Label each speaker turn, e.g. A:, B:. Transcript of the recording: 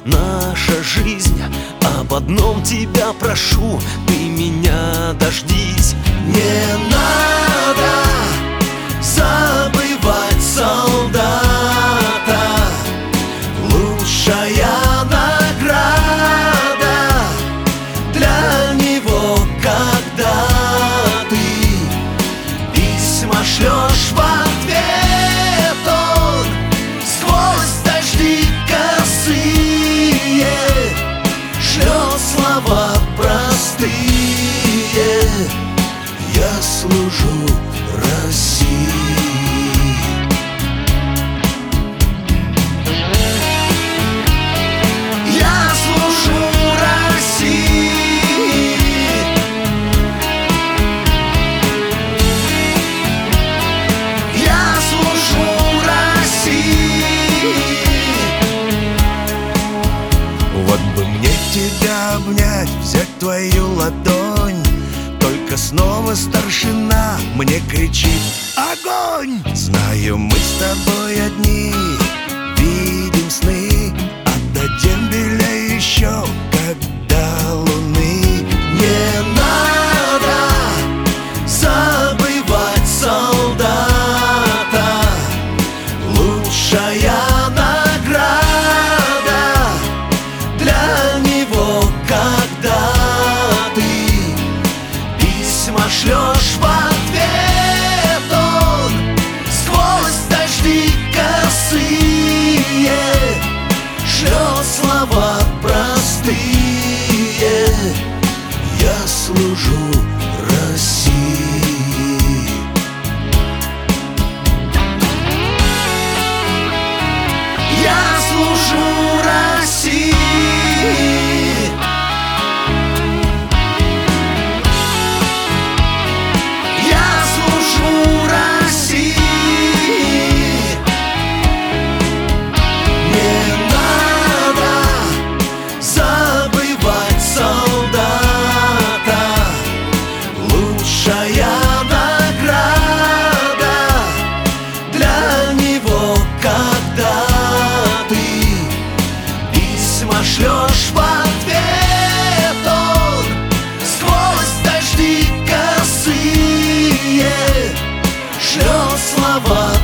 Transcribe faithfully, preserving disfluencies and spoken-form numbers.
A: наша жизнь. Об одном тебя прошу, ты меня дождись. Не надо забывать солдата, лучшая награда для него, когда ты письма шлешь в ответ, он сквозь дожди косые шлет слова простые. Я служу России. Я служу России. Я служу России.
B: Вот бы мне тебя обнять, взять твою ладонь, только снова старшина мне кричит: огонь! Знаю, мы с тобой одни видим сны о той дембеле еще, когда луны.
A: Не надо забывать солдата, лучшая награда для него, когда ты письма шлешь в ответ, он сквозь дожди косые шлет слова простые. Я служу России. Я служу России. Я служу России. Не надо забывать солдата, лучшая награда для него, когда ты письма шлешь в ответ, он сквозь дожди косые шлет слова